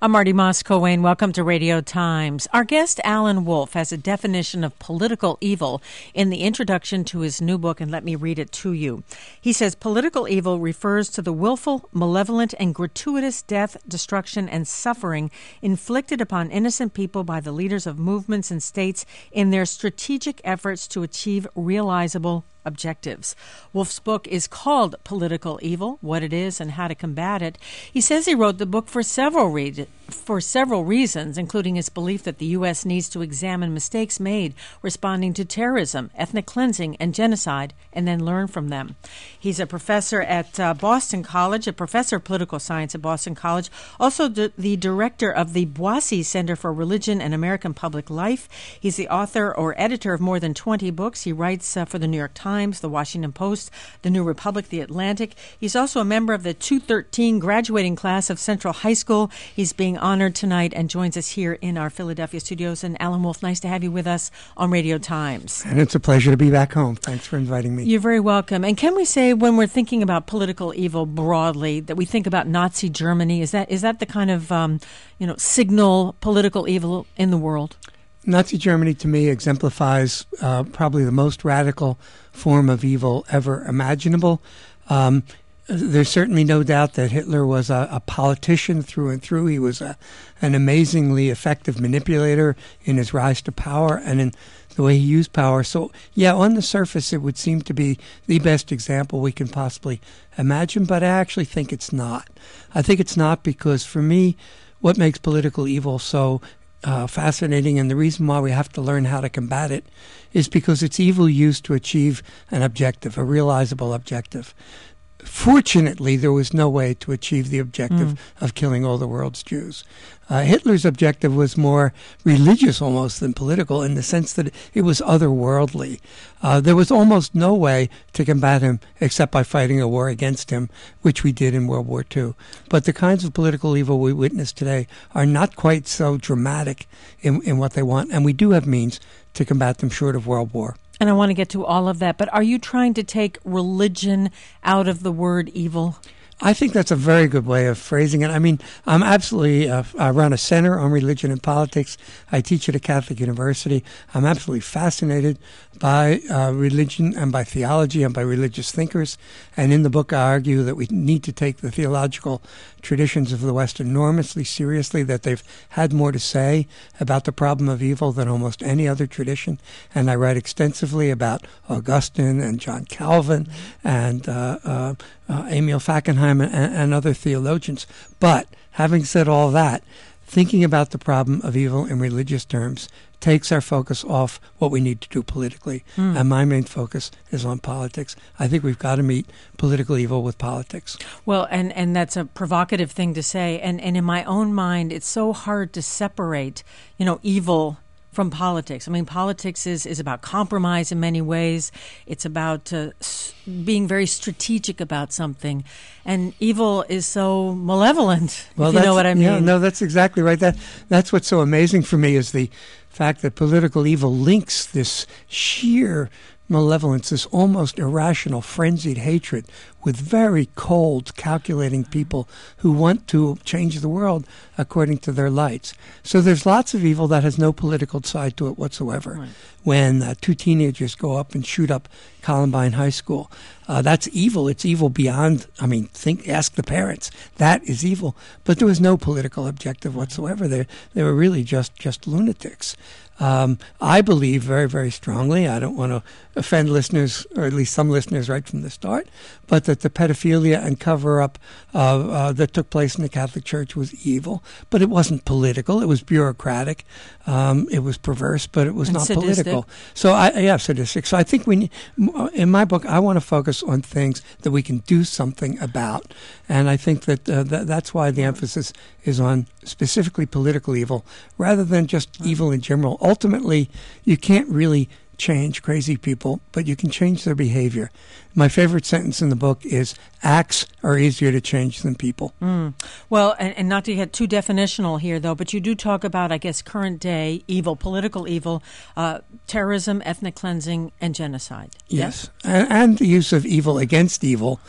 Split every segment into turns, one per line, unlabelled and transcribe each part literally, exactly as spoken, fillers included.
I'm Marty Moss-Coane. Welcome to Radio Times. Our guest, Alan Wolf, has a definition of political evil in the introduction to his new book, and let me read it to you. He says, political evil refers to the willful, malevolent, and gratuitous death, destruction, and suffering inflicted upon innocent people by the leaders of movements and states in their strategic efforts to achieve realizable objectives. Wolf's book is called Political Evil, What It Is and How to Combat It. He says he wrote the book for several re- for several reasons, including his belief that the U S needs to examine mistakes made responding to terrorism, ethnic cleansing, and genocide, and then learn from them. He's a professor at uh, Boston College, a professor of political science at Boston College, also d- the director of the Boissy Center for Religion and American Public Life. He's the author or editor of more than twenty books. He writes uh, for the New York Times, the Washington Post, the New Republic, the Atlantic. He's also a member of the two thirteen graduating class of Central High School. He's being honored tonight and joins us here in our Philadelphia studios. And Alan Wolf, nice to have you with us on Radio Times.
And it's a pleasure to be back home. Thanks for inviting me.
You're very welcome. And can we say, when we're thinking about political evil broadly, that we think about Nazi Germany? Is that is that the kind of um, you know signal political evil in the world?
Nazi Germany, to me, exemplifies uh, probably the most radical form of evil ever imaginable. Um, there's certainly no doubt that Hitler was a, a politician through and through. He was a, an amazingly effective manipulator in his rise to power and in the way he used power. So, yeah, on the surface, it would seem to be the best example we can possibly imagine, but I actually think it's not. I think it's not because, for me, what makes political evil so Uh, fascinating, and the reason why we have to learn how to combat it is because it's evil used to achieve an objective, a realizable objective. Fortunately, there was no way to achieve the objective mm. of killing all the world's Jews. Uh, Hitler's objective was more religious almost than political, in the sense that it was otherworldly. Uh, there was almost no way to combat him except by fighting a war against him, which we did in World War Two. But the kinds of political evil we witness today are not quite so dramatic in, in what they want, and we do have means to combat them short of World War.
And I want to get to all of that, but are you trying to take religion out of the word evil?
I think that's a very good way of phrasing it. I mean, I'm absolutely, uh, I run a center on religion and politics. I teach at a Catholic university. I'm absolutely fascinated by uh, religion and by theology and by religious thinkers. And in the book, I argue that we need to take the theological traditions of the West enormously seriously, that they've had more to say about the problem of evil than almost any other tradition. And I write extensively about Augustine and John Calvin and uh, uh, uh, Emil Fackenheim and, and other theologians. But having said all that, thinking about the problem of evil in religious terms takes our focus off what we need to do politically. Mm. And my main focus is on politics. I think we've got to meet political evil with politics.
Well, and, and that's a provocative thing to say. And, and in my own mind, it's so hard to separate, you know, evil from politics. I mean, politics is, is about compromise in many ways. It's about uh, s- being very strategic about something. And evil is so malevolent,
well,
if you know what I mean.
Yeah, no, that's exactly right. That That's what's so amazing for me is the fact that political evil links this sheer malevolence, this almost irrational, frenzied hatred with very cold, calculating people who want to change the world according to their lights. So there's lots of evil that has no political side to it whatsoever. Right. When uh, two teenagers go up and shoot up Columbine High School, uh, that's evil. It's evil beyond, I mean, think, ask the parents. That is evil. But there was no political objective whatsoever. They, they were really just, just lunatics. Um, I believe very, very strongly, I don't want to offend listeners, or at least some listeners right from the start, but that the pedophilia and cover-up uh, uh, that took place in the Catholic Church was evil. But it wasn't political. It was bureaucratic. Um, it was perverse, but it was
and
not
sadistic.
Political. So, I, yeah, sadistic. So I think we, in my book, I want to focus on things that we can do something about. And I think that uh, th- that's why the emphasis is on specifically political evil rather than just mm-hmm. evil in general. Ultimately, you can't really change crazy people, but you can change their behavior. My favorite sentence in the book is, acts are easier to change than people.
Mm. Well, and, and not to get too definitional here, though, but you do talk about, I guess, current day evil, political evil, uh, terrorism, ethnic cleansing, and genocide.
Yes, yes? And, and the use of evil against evil.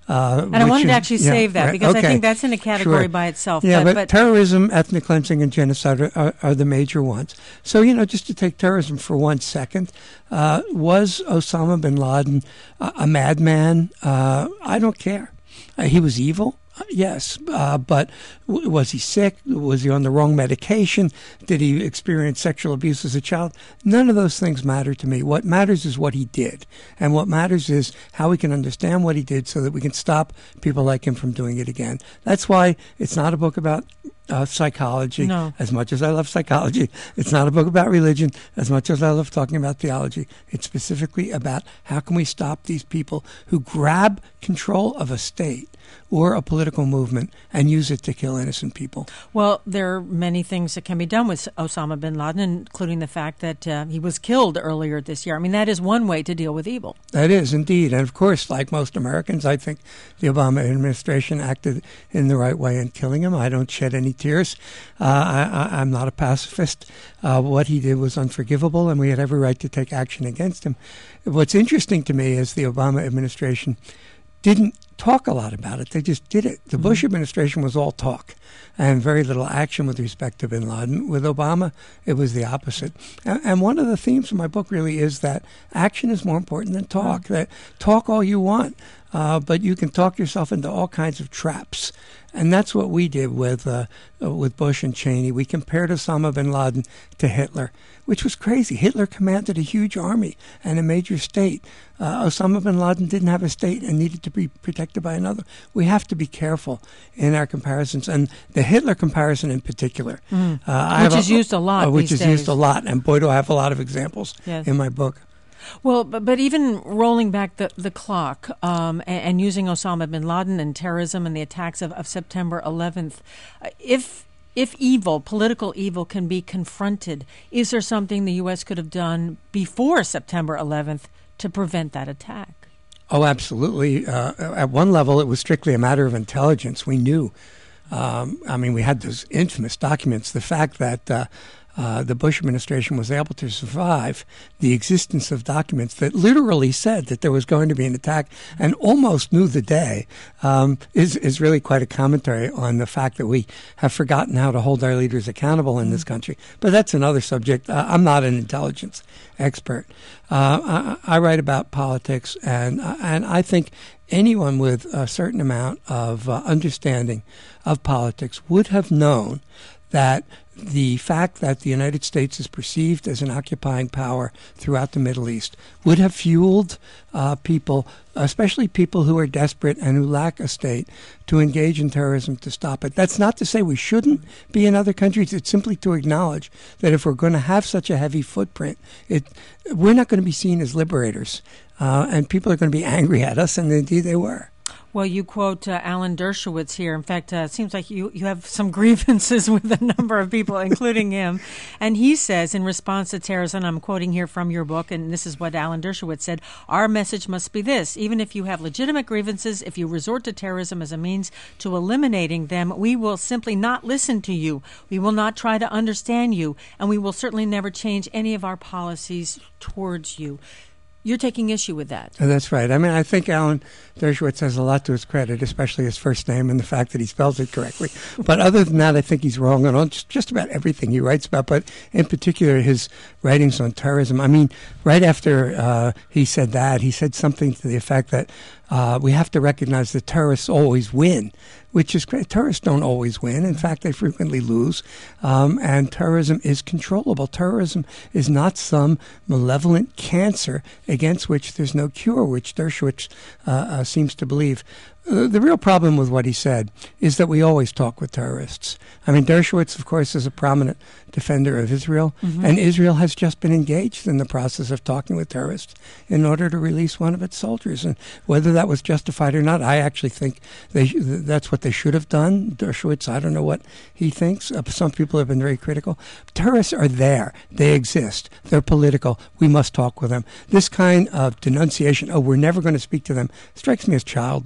Uh,
and I wanted
is,
to actually
yeah,
save that
right,
because
okay.
I think that's in a category
Sure.
by itself.
Yeah,
but,
but,
but
terrorism, ethnic cleansing, and genocide are, are, are the major ones. So, you know, just to take terrorism for one second, uh, was Osama bin Laden a, a madman? Uh, I don't care. Uh, he was evil. Yes, uh, but w- was he sick? Was he on the wrong medication? Did he experience sexual abuse as a child? None of those things matter to me. What matters is what he did. And what matters is how we can understand what he did so that we can stop people like him from doing it again. That's why it's not a book about uh, psychology.
No.
As much as I love psychology, it's not a book about religion. As much as I love talking about theology, it's specifically about how can we stop these people who grab control of a state or a political movement and use it to kill innocent people.
Well, there are many things that can be done with Osama bin Laden, including the fact that uh, he was killed earlier this year. I mean, that is one way to deal with evil.
That is, indeed. And, of course, like most Americans, I think the Obama administration acted in the right way in killing him. I don't shed any tears. Uh, I, I, I'm not a pacifist. Uh, what he did was unforgivable, and we had every right to take action against him. What's interesting to me is the Obama administration didn't talk a lot about it. They just did it. The mm-hmm. Bush administration was all talk and very little action with respect to bin Laden. With Obama, it was the opposite. And, and one of the themes of my book really is that action is more important than talk. Mm-hmm. That talk all you want, uh, but you can talk yourself into all kinds of traps. And that's what we did with uh, with Bush and Cheney. We compared Osama bin Laden to Hitler, which was crazy. Hitler commanded a huge army and a major state. Uh, Osama bin Laden didn't have a state and needed to be protected by another. We have to be careful in our comparisons, and the Hitler comparison in particular,
mm.
uh,
which is a, used a lot.
Uh, which
these
is
days.
used a lot, and boy, do I have a lot of examples
yes.
in my book.
Well, but, but even rolling back the, the clock um, and, and using Osama bin Laden and terrorism and the attacks of, of September eleventh, uh, if if evil, political evil, can be confronted, is there something the U S could have done before September eleventh to prevent that attack?
Oh, absolutely. Uh, at one level, it was strictly a matter of intelligence. We knew. Um, I mean, we had those infamous documents. The fact that uh, Uh, the Bush administration was able to survive the existence of documents that literally said that there was going to be an attack and almost knew the day um, is, is really quite a commentary on the fact that we have forgotten how to hold our leaders accountable in this country. But that's another subject. Uh, I'm not an intelligence expert. Uh, I, I write about politics, and, uh, and I think anyone with a certain amount of uh, understanding of politics would have known that the fact that the United States is perceived as an occupying power throughout the Middle East would have fueled uh, people, especially people who are desperate and who lack a state, to engage in terrorism to stop it. That's not to say we shouldn't be in other countries. It's simply to acknowledge that if we're going to have such a heavy footprint, it we're not going to be seen as liberators, uh, and people are going to be angry at us, and indeed they were.
Well, you quote uh, Alan Dershowitz here. In fact, uh, it seems like you, you have some grievances with a number of people, including him. And he says, in response to terrorism, I'm quoting here from your book, and this is what Alan Dershowitz said, "Our message must be this. Even if you have legitimate grievances, if you resort to terrorism as a means to eliminating them, we will simply not listen to you. We will not try to understand you, and we will certainly never change any of our policies towards you." You're taking issue with that.
Oh, that's right. I mean, I think Alan Dershowitz has a lot to his credit, especially his first name and the fact that he spells it correctly. But other than that, I think he's wrong on just, just about everything he writes about, but in particular his writings on terrorism. I mean, right after uh, he said that, he said something to the effect that uh, we have to recognize that terrorists always win, which is great. Terrorists don't always win. In fact, they frequently lose. Um, and terrorism is controllable. Terrorism is not some malevolent cancer against which there's no cure, which Dershowitz uh, uh, seems to believe. Uh, the real problem with what he said is that we always talk with terrorists. I mean, Dershowitz, of course, is a prominent defender of Israel, mm-hmm. and Israel has just been engaged in the process of talking with terrorists in order to release one of its soldiers. And whether that was justified or not, I actually think they sh- that's what they should have done. Dershowitz, I don't know what he thinks. Uh, some people have been very critical. Terrorists are there. They exist. They're political. We must talk with them. This kind of denunciation, oh, we're never going to speak to them, strikes me as childish.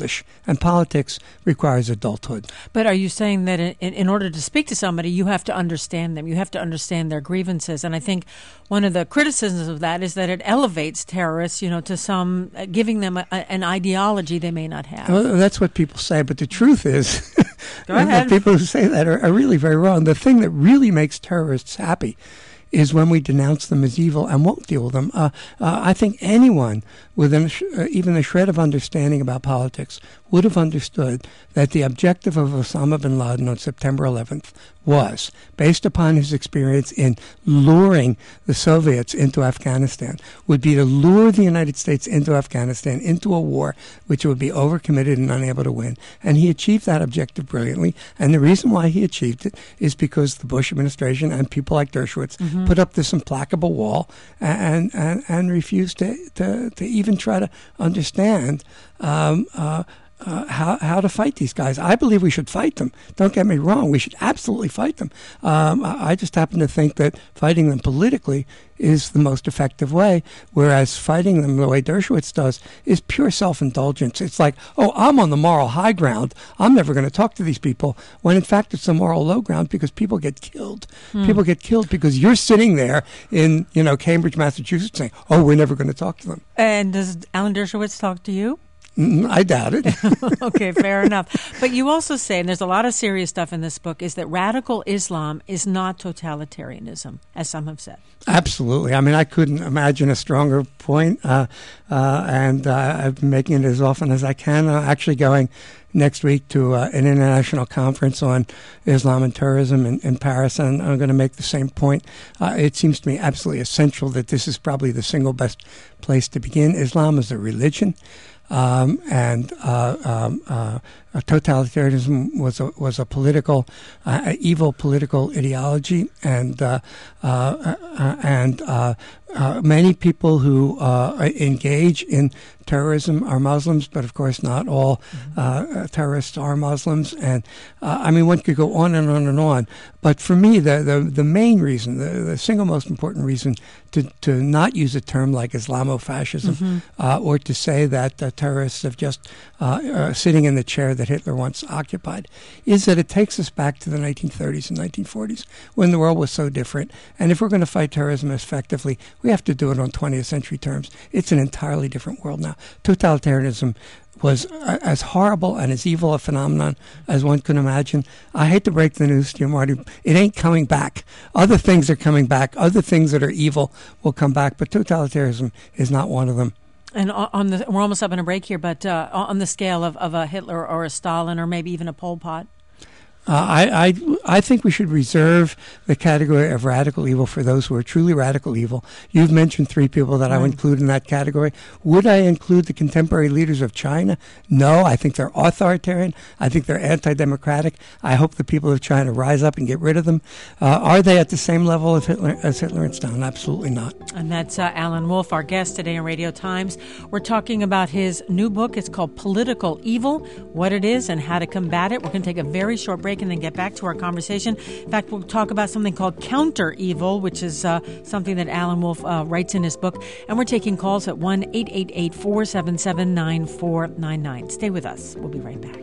And politics requires adulthood.
But are you saying that in, in order to speak to somebody, you have to understand them, you have to understand their grievances? And I think one of the criticisms of that is that it elevates terrorists, you know, to some, uh, giving them a, a, an ideology they may not have.
Well, that's what people say, but the truth is
Go ahead.
the people who say that are, are really very wrong. The thing that really makes terrorists happy is when we denounce them as evil and won't deal with them. Uh, uh, I think anyone with an, uh, even a shred of understanding about politics would have understood that the objective of Osama bin Laden on September eleventh was, based upon his experience in luring the Soviets into Afghanistan, would be to lure the United States into Afghanistan, into a war which would be overcommitted and unable to win. And he achieved that objective brilliantly. And the reason why he achieved it is because the Bush administration and people like Dershowitz mm-hmm. put up this implacable wall and and, and refused to, to, to even try to understand um, uh, Uh, how how to fight these guys. I believe we should fight them. Don't get me wrong. We should absolutely fight them. Um, I, I just happen to think that fighting them politically is the most effective way, whereas fighting them the way Dershowitz does is pure self-indulgence. It's like, oh, I'm on the moral high ground. I'm never going to talk to these people, when in fact it's the moral low ground because people get killed. Hmm. People get killed because you're sitting there in, you know, Cambridge, Massachusetts saying, oh, we're never going to talk to them.
And does Alan Dershowitz talk to you?
I doubt it.
Okay, fair enough. But you also say, and there's a lot of serious stuff in this book, is that radical Islam is not totalitarianism, as some have said.
Absolutely. I mean, I couldn't imagine a stronger point, uh, uh, and uh, I've been making it as often as I can. I'm actually going next week to uh, an international conference on Islam and terrorism in, in Paris, and I'm going to make the same point. Uh, it seems to me absolutely essential that this is probably the single best place to begin. Islam is a religion. Um, and uh, um, uh, totalitarianism was a, was a political, uh, evil political ideology, and uh, uh, uh, and uh, uh, many people who uh, engage in terrorism are Muslims, but of course not all uh, terrorists are Muslims. And uh, I mean, one could go on and on and on. But for me, the the, the main reason, the, the single most important reason to, to not use a term like Islamofascism, mm-hmm. uh, or to say that uh, terrorists have just uh, uh, sitting in the chair that Hitler once occupied, is that it takes us back to the nineteen thirties and nineteen forties when the world was so different. And if we're going to fight terrorism effectively, we have to do it on twentieth century terms. It's an entirely different world now. Totalitarianism was uh, as horrible and as evil a phenomenon as one could imagine. I hate to break the news to you, Marty. It ain't coming back. Other things are coming back. Other things that are evil will come back, but totalitarianism is not one of them.
And on the, we're almost up on a break here, but uh, on the scale of, of a Hitler or a Stalin or maybe even a Pol Pot?
Uh, I, I I think we should reserve the category of radical evil for those who are truly radical evil. You've mentioned three people that right. I would include in that category. Would I include the contemporary leaders of China? No, I think they're authoritarian. I think they're anti-democratic. I hope the people of China rise up and get rid of them. Uh, are they at the same level of Hitler, as Hitler and Stalin? Absolutely not.
And that's uh, Alan Wolf, our guest today on Radio Times. We're talking about his new book. It's called Political Evil, what it is and how to combat it. We're going to take a very short break and then get back to our conversation. In fact, we'll talk about something called counter-evil, which is uh, something that Alan Wolf uh, writes in his book. And we're taking calls at one eight eight eight, four seven seven, nine four nine nine. Stay with us. We'll be right back.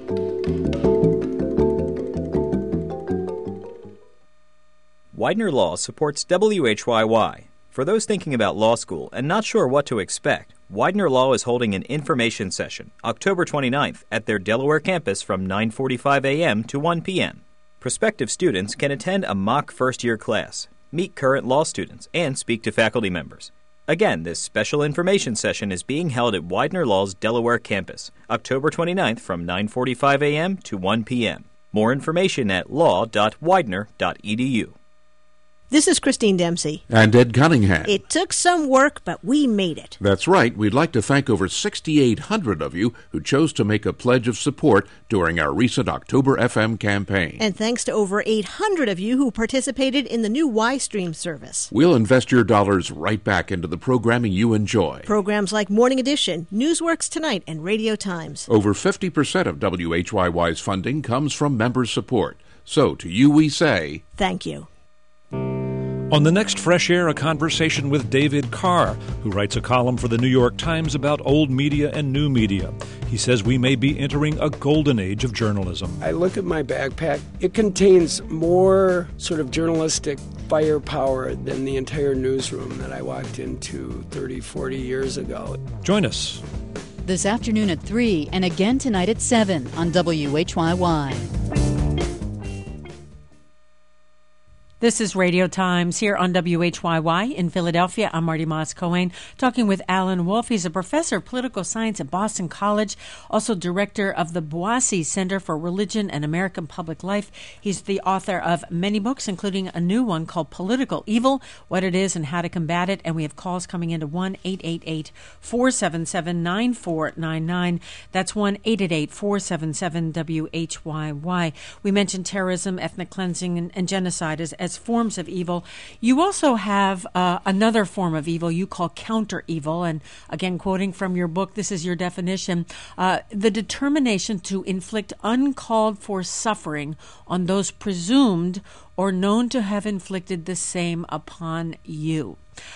Widener Law supports W H Y Y. For those thinking about law school and not sure what to expect, Widener Law is holding an information session October twenty-ninth at their Delaware campus from nine forty-five a.m. to one p.m. Prospective students can attend a mock first-year class, meet current law students, and speak to faculty members. Again, this special information session is being held at Widener Law's Delaware campus, October twenty-ninth from nine forty-five a.m. to one p.m. More information at law dot widener dot e d u.
This is Christine Dempsey.
And Ed Cunningham.
It took some work, but we made it.
That's right. We'd like to thank over sixty-eight hundred of you who chose to make a pledge of support during our recent October F M campaign.
And thanks to over eight hundred of you who participated in the new YStream service.
We'll invest your dollars right back into the programming you enjoy.
Programs like Morning Edition, Newsworks Tonight, and Radio Times.
Over fifty percent of W H Y Y's funding comes from member support. So to you we say,
thank you.
On the next Fresh Air, a conversation with David Carr, who writes a column for the New York Times about old media and new media. He says we may be entering a golden age of journalism.
I look at my backpack. It contains more sort of journalistic firepower than the entire newsroom that I walked into thirty, forty years ago.
Join us
this afternoon at three and again tonight at seven on W H Y Y.
This is Radio Times here on W H Y Y in Philadelphia. I'm Marty Moss-Cohen, talking with Alan Wolf. He's a professor of political science at Boston College, also director of the Boissy Center for Religion and American Public Life. He's the author of many books, including a new one called Political Evil, What It Is and How to Combat It. And we have calls coming into one eight eight eight, four seven seven, nine four nine nine. That's one eight eight eight, four seven seven, W H Y Y. We mentioned terrorism, ethnic cleansing, and, and genocide as, as forms of evil. You also have uh, another form of evil you call counter-evil. And again, quoting from your book, this is your definition, uh, the determination to inflict uncalled for suffering on those presumed or known to have inflicted the same upon you.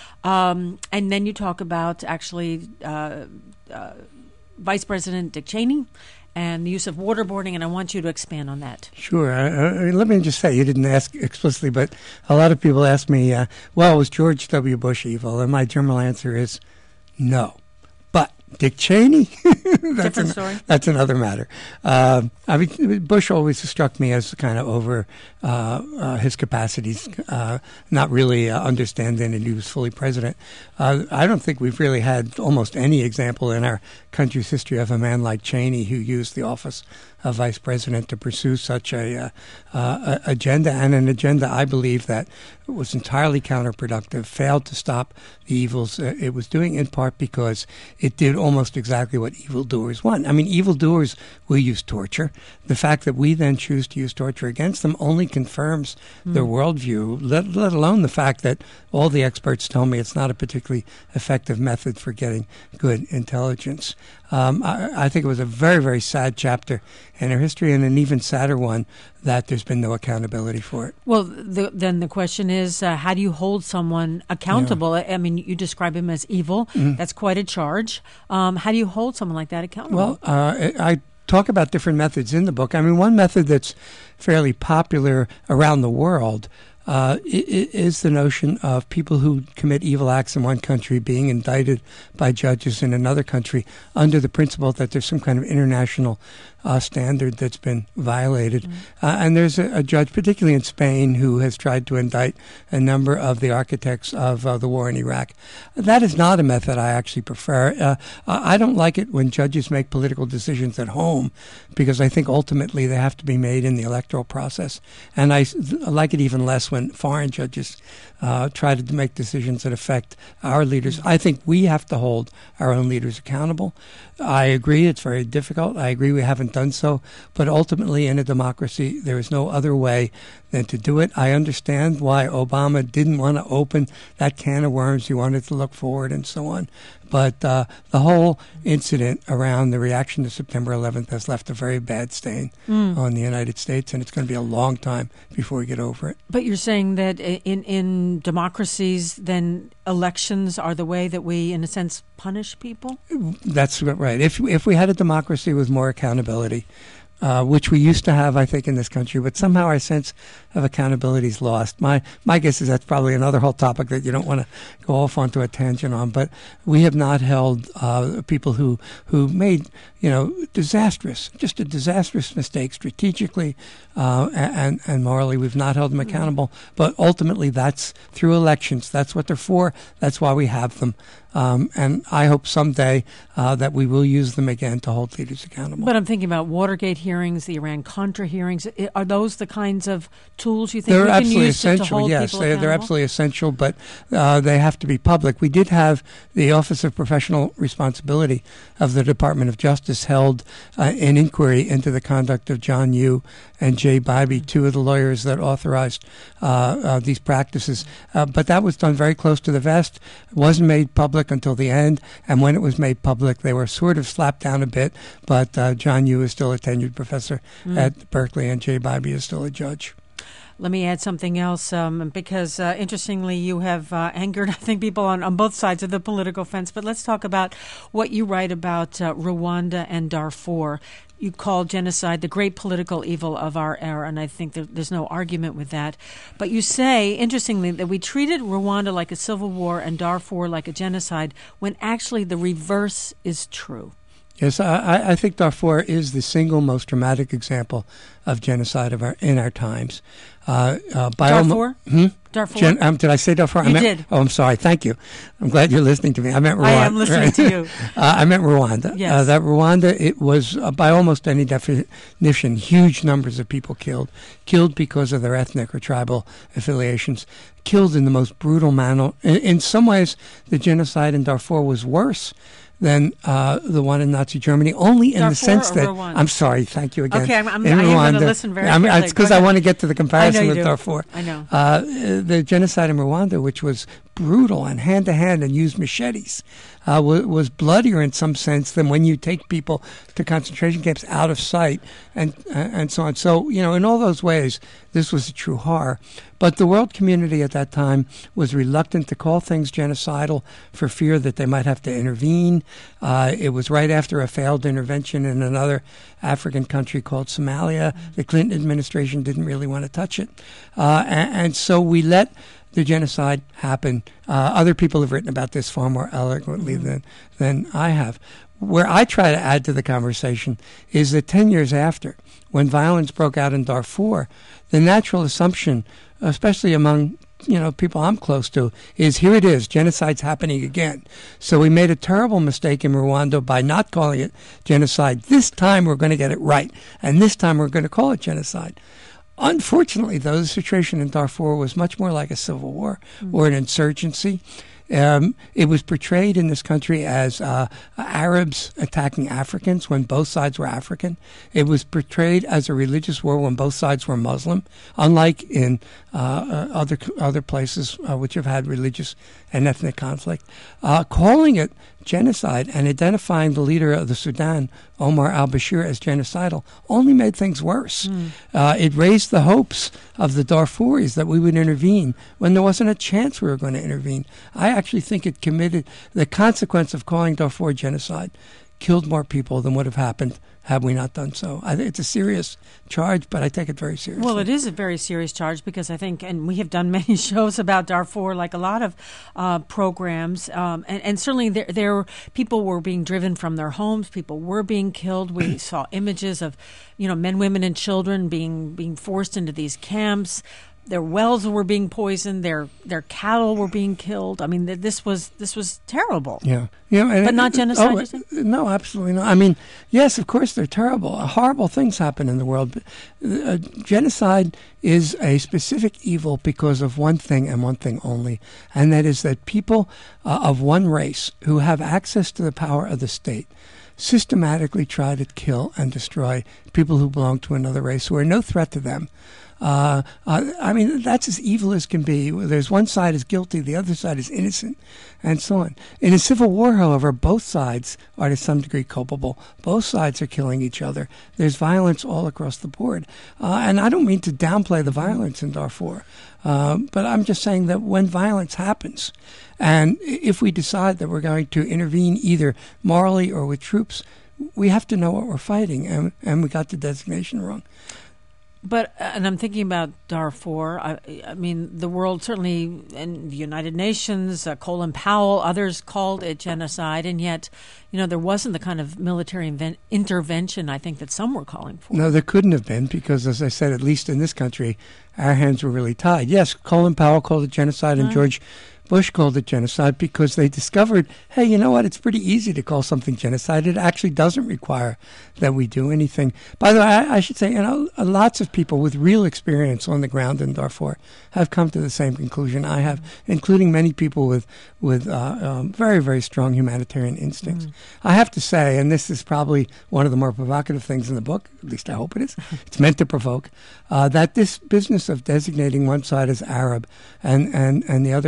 Um, and then you talk about actually uh, uh, Vice President Dick Cheney and the use of waterboarding, and I want you to expand on that.
Sure. Uh, uh, let me just say, you didn't ask explicitly, but a lot of people ask me, uh, well, was George W. Bush evil? And my general answer is no. But Dick Cheney? that's
Different
an,
story.
That's another matter. Uh, I mean, Bush always struck me as kind of over uh, uh, his capacities, uh, not really uh, understanding that he was fully president. Uh, I don't think we've really had almost any example in our country's history of a man like Cheney who used the office of vice president to pursue such a uh, uh, agenda, and an agenda I believe that was entirely counterproductive, failed to stop the evils uh, it was doing, in part because it did almost exactly what evildoers want. I mean, evildoers will use torture. The fact that we then choose to use torture against them only confirms mm. their worldview, let, let alone the fact that all the experts tell me it's not a particularly effective method for getting good intelligence. Um, I, I think it was a very, very sad chapter in our history, and an even sadder one that there's been no accountability for it.
Well, the, then the question is, uh, how do you hold someone accountable? Yeah. I mean, you describe him as evil. Mm-hmm. That's quite a charge. Um, how do you hold someone like that accountable?
Well, uh, I talk about different methods in the book. I mean, one method that's fairly popular around the world Uh, is the notion of people who commit evil acts in one country being indicted by judges in another country under the principle that there's some kind of international uh, standard that's been violated. Mm-hmm. Uh, and there's a, a judge, particularly in Spain, who has tried to indict a number of the architects of uh, the war in Iraq. That is not a method I actually prefer. Uh, I don't like it when judges make political decisions at home, because I think ultimately they have to be made in the electoral process. And I like it even less when foreign judges uh, try to make decisions that affect our leaders. I think we have to hold our own leaders accountable. I agree it's very difficult. I agree we haven't done so. But ultimately, in a democracy, there is no other way than to do it. I understand why Obama didn't want to open that can of worms. He wanted to look forward and so on. But uh, the whole incident around the reaction to September eleventh has left a very bad stain mm. on the United States, and it's going to be a long time before we get over it.
But you're saying that in, in democracies, then elections are the way that we, in a sense, punish people?
That's right. If, if we had a democracy with more accountability, Uh, which we used to have, I think, in this country, but somehow our sense of accountability is lost. My my guess is that's probably another whole topic that you don't want to go off onto a tangent on, but we have not held uh, people who, who made, you know, disastrous, just a disastrous mistake strategically uh, and, and morally. We've not held them accountable, but ultimately that's through elections. That's what they're for. That's why we have them. Um, and I hope someday uh, that we will use them again to hold leaders accountable.
But I'm thinking about Watergate hearings, the Iran-Contra hearings. Are those the kinds of tools you think
they're
we can
absolutely
use
essential,
to, to hold
yes,
people
they're,
accountable?
they're absolutely essential, but uh, they have to be public. We did have the Office of Professional Responsibility of the Department of Justice held uh, an inquiry into the conduct of John Yoo and Jay Bybee, mm-hmm. two of the lawyers that authorized uh, uh, these practices. Uh, but that was done very close to the vest. It wasn't made public until the end, and when it was made public, they were sort of slapped down a bit, but uh, John Yoo is still a tenured professor mm. at Berkeley, and Jay Bybee is still a judge.
Let me add something else, um, because uh, interestingly, you have uh, angered, I think, people on, on both sides of the political fence. But let's talk about what you write about uh, Rwanda and Darfur. You call genocide the great political evil of our era, and I think there, there's no argument with that. But you say, interestingly, that we treated Rwanda like a civil war and Darfur like a genocide, when actually the reverse is true.
Yes, I, I think Darfur is the single most dramatic example of genocide of our in our times. Uh, uh, by
Darfur?
Almo- hmm?
Darfur?
Gen- um, did I say Darfur?
You
I meant,
did.
Oh, I'm sorry. Thank you. I'm glad you're listening to me. I meant Rwanda.
I am listening to you.
uh, I meant Rwanda.
Yes.
Uh, that Rwanda, it was, uh, by almost any definition, huge numbers of people killed. Killed because of their ethnic or tribal affiliations. Killed in the most brutal manner. In, in some ways, the genocide in Darfur was worse than uh, the one in Nazi Germany, only in
Darfur
the sense
or
that
Rwanda?
I'm sorry, thank you again.
Okay, I'm, I'm,
in
I am
Rwanda,
going to listen very
I mean,
carefully.
it's because
Go
I
ahead.
want to get to the comparison
I know
with
you do.
Darfur.
I know.
Uh, the genocide in Rwanda, which was brutal and hand to hand and used machetes, uh, was, was bloodier in some sense than when you take people to concentration camps out of sight and and so on. So, you know, in all those ways, this was a true horror. But the world community at that time was reluctant to call things genocidal for fear that they might have to intervene. Uh, it was right after a failed intervention in another African country called Somalia. The Clinton administration didn't really want to touch it. Uh, and, and so we let the genocide happen. Uh, other people have written about this far more eloquently mm-hmm. than, than I have. Where I try to add to the conversation is that ten years after, when violence broke out in Darfur, the natural assumption, especially among you know people I'm close to, is here it is, genocide's happening again. So we made a terrible mistake in Rwanda by not calling it genocide. This time we're going to get it right, and this time we're going to call it genocide. Unfortunately, though, the situation in Darfur was much more like a civil war mm-hmm. or an insurgency. Um, it was portrayed in this country as uh, Arabs attacking Africans when both sides were African. It was portrayed as a religious war when both sides were Muslim, unlike in uh, uh, other other places uh, which have had religious and ethnic conflict. Uh, calling it genocide and identifying the leader of the Sudan, Omar al-Bashir, as genocidal only made things worse. Mm. Uh, it raised the hopes of the Darfuris that we would intervene when there wasn't a chance we were going to intervene. I actually think it committed the consequence of calling Darfur genocide killed more people than would have happened had we not done so. I think it's a serious charge, but I take it very seriously.
Well, it is a very serious charge because I think, and we have done many shows about Darfur, like a lot of uh, programs, um, and, and certainly there, there people were being driven from their homes. People were being killed. We saw images of, you know, men, women, and children being being forced into these camps. Their wells were being poisoned. Their their cattle were being killed. I mean, this was this was terrible.
Yeah, you know, and
but not genocide.
Oh,
you think?
No, absolutely not. I mean, yes, of course they're terrible. Horrible things happen in the world. But, uh, genocide is a specific evil because of one thing and one thing only, and that is that people uh, of one race who have access to the power of the state systematically try to kill and destroy people who belong to another race who are no threat to them. Uh, uh, I mean, that's as evil as can be. There's one side is guilty, the other side is innocent, and so on. In a civil war, however, both sides are to some degree culpable. Both sides are killing each other. There's violence all across the board. Uh, and I don't mean to downplay the violence in Darfur, uh, but I'm just saying that when violence happens, and if we decide that we're going to intervene either morally or with troops, we have to know what we're fighting, and, and we got the designation wrong.
But, and I'm thinking about Darfur, I, I mean, the world certainly, and the United Nations, uh, Colin Powell, others called it genocide, and yet, you know, there wasn't the kind of military inven- intervention I think that some were calling for.
No, there couldn't have been, because, as I said, at least in this country, our hands were really tied. Yes, Colin Powell called it genocide, and right. George Bush called it genocide because they discovered, hey, you know what, it's pretty easy to call something genocide. It actually doesn't require that we do anything. By the way, I, I should say, you know, lots of people with real experience on the ground in Darfur have come to the same conclusion I have, including many people with, with uh, um, very, very strong humanitarian instincts. Mm. I have to say, and this is probably one of the more provocative things in the book, at least I hope it is, it's meant to provoke, uh, that this business of designating one side as Arab and, and, and the other as African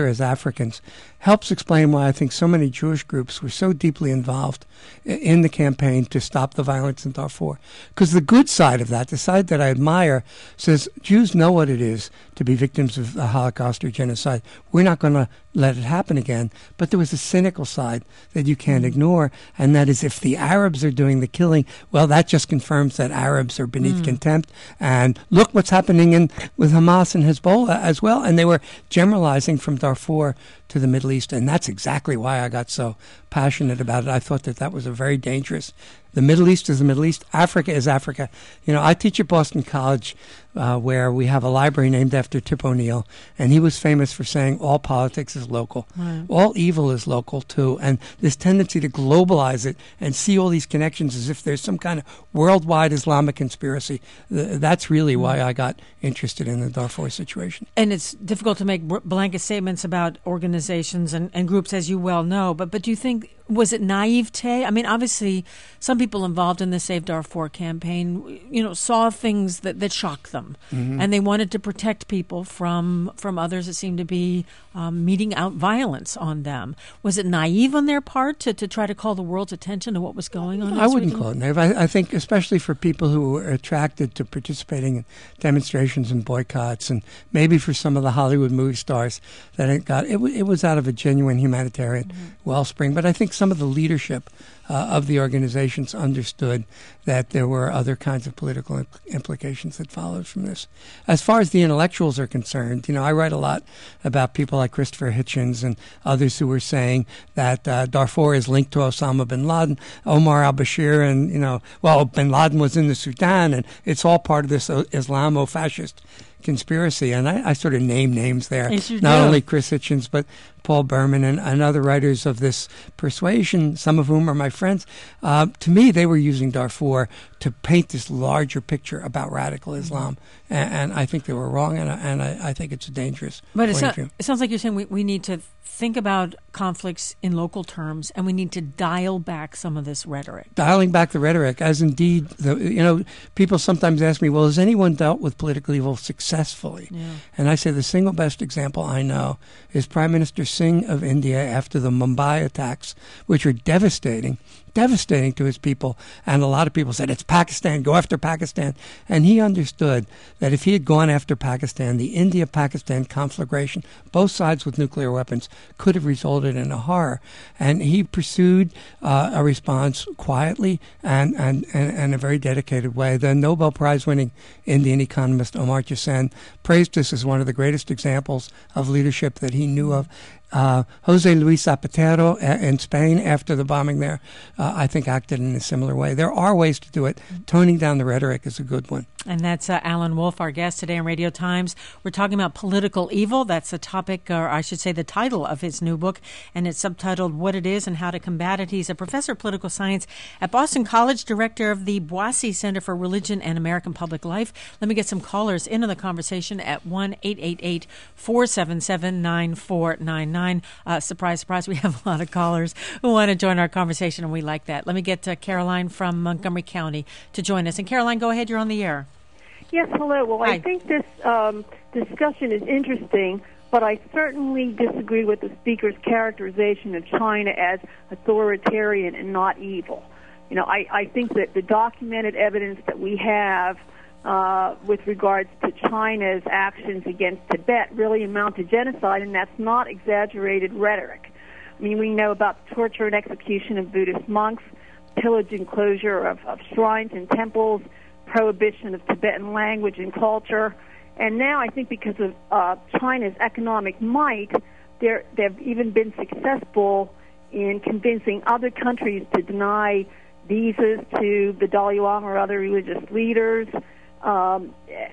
Africans helps explain why I think so many Jewish groups were so deeply involved in the campaign to stop the violence in Darfur. Because the good side of that, the side that I admire, says Jews know what it is to be victims of the Holocaust or genocide. We're not going to let it happen again. But there was a cynical side that you can't mm. ignore, and that is if the Arabs are doing the killing, well, that just confirms that Arabs are beneath mm. contempt. And look what's happening in with Hamas and Hezbollah as well. And they were generalizing from Darfur to the Middle East, and that's exactly why I got so passionate about it. I thought that that was a very dangerous. The Middle East is the Middle East. Africa is Africa. You know, I teach at Boston College, uh, where we have a library named after Tip O'Neill, and he was famous for saying all politics is local. Right. All evil is local, too. And this tendency to globalize it and see all these connections as if there's some kind of worldwide Islamic conspiracy, th- that's really mm. why I got interested in the Darfur situation.
And it's difficult to make b- blanket statements about organizations and, and groups, as you well know, but, but do you think, was it naivete? I mean, obviously, some people involved in the Save Darfur campaign, you know, saw things that, that shocked them, mm-hmm. and they wanted to protect people from from others that seemed to be um, meting out violence on them. Was it naive on their part to, to try to call the world's attention to what was going on?
I wouldn't call it naive. I, I think, especially for people who were attracted to participating in demonstrations and boycotts, and maybe for some of the Hollywood movie stars, that it got it, it was out of a genuine humanitarian mm-hmm. wellspring. But I think some of the leadership uh, of the organizations understood that there were other kinds of political imp- implications that followed from this. As far as the intellectuals are concerned, you know, I write a lot about people like Christopher Hitchens and others who were saying that uh, Darfur is linked to Osama bin Laden, Omar al-Bashir, and, you know, well, bin Laden was in the Sudan, and it's all part of this uh, Islamo-fascist conspiracy. And I, I sort of name names there.
Yes, you
Not
do.
only Chris Hitchens, but Paul Berman and, and other writers of this persuasion, some of whom are my friends. Uh, to me, they were using Darfur to paint this larger picture about radical Islam. And, and I think they were wrong, and, I- and I, I think it's a dangerous
But it,
point
so,
of view.
it sounds like you're saying we, we need to think about conflicts in local terms, and we need to dial back some of this rhetoric.
Dialing back the rhetoric, as indeed, the, you know, people sometimes ask me, well, has anyone dealt with political evil successfully?
Yeah.
And I say the single best example I know is Prime Minister Singh of India after the Mumbai attacks, which were devastating, devastating to his people. And a lot of people said, it's Pakistan, go after Pakistan. And he understood that if he had gone after Pakistan, the India-Pakistan conflagration, both sides with nuclear weapons, could have resulted in a horror. And he pursued uh, a response quietly and, and, and, and in a very dedicated way. The Nobel Prize-winning Indian economist Amartya Sen praised this as one of the greatest examples of leadership that he knew of. Uh, Jose Luis Zapatero a- in Spain after the bombing there, uh, I think acted in a similar way. There are ways to do it. Toning down the rhetoric is a good one.
And that's uh, Alan Wolf, our guest today on Radio Times. We're talking about political evil. That's the topic, or I should say the title of his new book, and it's subtitled What It Is and How to Combat It. He's a professor of political science at Boston College, director of the Boissy Center for Religion and American Public Life. Let me get some callers into the conversation at one eight eight eight, four seven seven, nine four nine nine. Uh, surprise, surprise, we have a lot of callers who want to join our conversation, and we like that. Let me get uh, Caroline from Montgomery County to join us. And Caroline, go ahead. You're on the air.
Yes, hello. Well,
Hi.
I think this um, discussion is interesting, but I certainly disagree with the speaker's characterization of China as authoritarian and not evil. You know, I, I think that the documented evidence that we have uh, with regards to China's actions against Tibet really amount to genocide, and that's not exaggerated rhetoric. I mean, we know about the torture and execution of Buddhist monks, pillage and closure of, of shrines and temples, prohibition of Tibetan language and culture. And now I think because of uh, China's economic might, they're, they've even been successful in convincing other countries to deny visas to the Dalai Lama or other religious leaders. Um,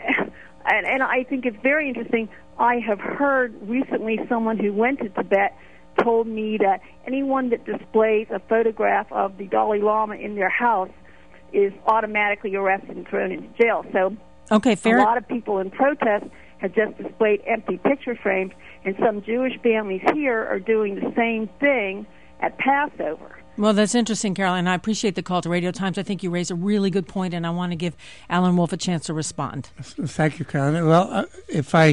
and, and I think it's very interesting. I have heard recently someone who went to Tibet told me that anyone that displays a photograph of the Dalai Lama in their house is automatically arrested and thrown into jail. So
Okay, fair.
a lot of people in protest have just displayed empty picture frames, and some Jewish families here are doing the same thing at Passover.
Well, that's interesting, Caroline. I appreciate the call to Radio Times. I think you raise a really good point, and I want to give Alan Wolf a chance to respond.
Thank you, Caroline. Well, uh, if I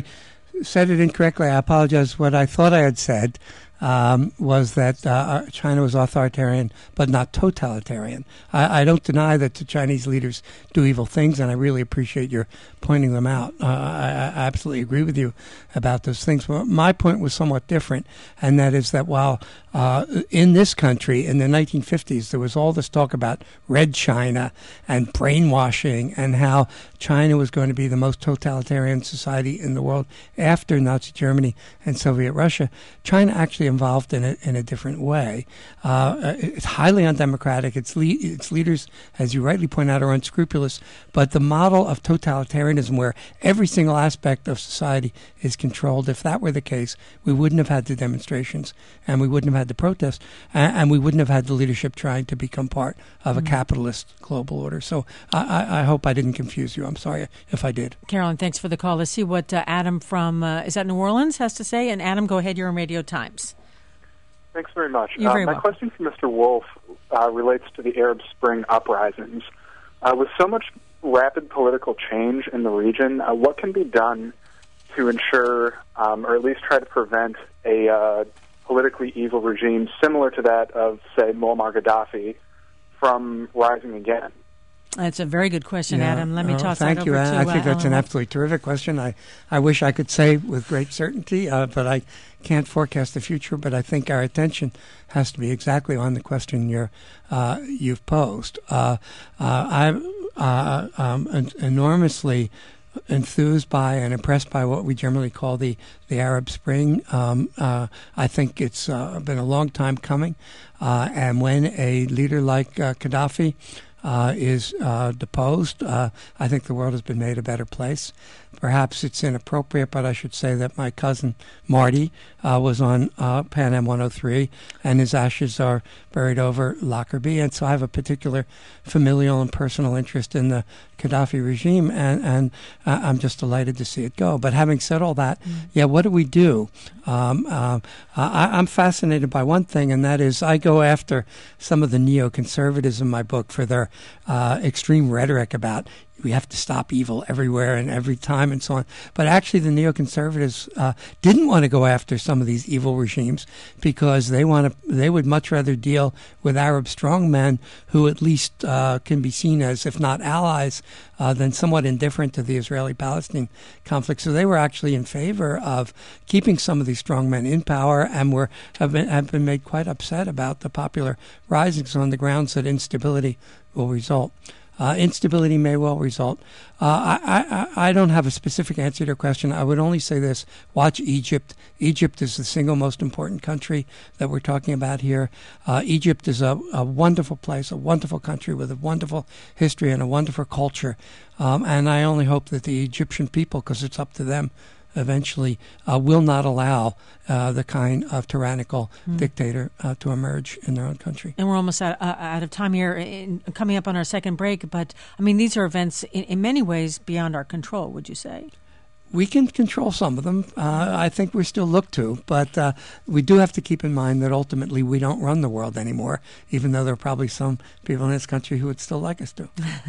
said it incorrectly. I apologize. What I thought I had said um, was that uh, China was authoritarian but not totalitarian. I, I don't deny that the Chinese leaders do evil things, and I really appreciate your pointing them out. Uh, I, I absolutely agree with you about those things. But my point was somewhat different, and that is that while uh, in this country in the nineteen fifties there was all this talk about Red China and brainwashing and how China was going to be the most totalitarian society in the world after Nazi Germany and Soviet Russia, China actually involved in it in a different way. Uh, it's highly undemocratic. Its, le- its leaders, as you rightly point out, are unscrupulous. But the model of totalitarianism, where every single aspect of society is controlled, if that were the case, we wouldn't have had the demonstrations, and we wouldn't have had the protests, and, and we wouldn't have had the leadership trying to become part of a mm-hmm. capitalist global order. So I, I, I hope I didn't confuse you. I'm sorry if I did.
Carolyn, thanks for the call. Let's see what uh, Adam from, uh, is that New Orleans, has to say. And Adam, go ahead. You're on Radio Times.
Thanks very much.
You're very
uh, my
welcome.
question for Mister Wolf uh, relates to the Arab Spring uprisings. Uh, with so much rapid political change in the region, uh, what can be done to ensure, um, or at least try to prevent, a uh, politically evil regime similar to that of, say, Muammar Gaddafi from rising again?
That's a very good question,
yeah.
Adam. Let me
oh,
toss
thank
that
you.
over to
I think
uh,
that's
Alan.
an absolutely terrific question. I, I wish I could say with great certainty, uh, but I can't forecast the future. But I think our attention has to be exactly on the question you're, uh, you've posed. Uh, uh, I'm uh, um, en- enormously enthused by and impressed by what we generally call the, the Arab Spring. Um, uh, I think it's uh, been a long time coming. Uh, and when a leader like uh, Gaddafi Uh, is uh, deposed, uh, I think the world has been made a better place. Perhaps it's inappropriate, but I should say that my cousin Marty uh, was on uh, Pan Am one oh three, and his ashes are buried over Lockerbie, and so I have a particular familial and personal interest in the Gaddafi regime, and, and uh, I'm just delighted to see it go. But having said all that, mm. yeah, what do we do? Um, uh, I, I'm fascinated by one thing, and that is I go after some of the neoconservatives in my book for their uh, extreme rhetoric about we have to stop evil everywhere and every time and so on. But actually the neoconservatives uh, didn't want to go after some of these evil regimes because they want to. They would much rather deal with Arab strongmen who at least uh, can be seen as, if not allies, uh, then somewhat indifferent to the Israeli-Palestine conflict. So they were actually in favor of keeping some of these strongmen in power and were have been, have been made quite upset about the popular risings on the grounds that instability will result. Uh, instability may well result. Uh, I, I, I don't have a specific answer to your question. I would only say this. Watch Egypt. Egypt is the single most important country that we're talking about here. Uh, Egypt is a, a wonderful place, a wonderful country with a wonderful history and a wonderful culture. Um, and I only hope that the Egyptian people, because it's up to them, eventually uh, will not allow uh, the kind of tyrannical mm. dictator uh, to emerge in their own country.
And we're almost out, uh, out of time here, in, coming up on our second break. But, I mean, these are events in, in many ways beyond our control, would you say?
We can control some of them. Uh, I think we're still looked to, but uh, we do have to keep in mind that ultimately we don't run the world anymore, even though there are probably some people in this country who would still like us to.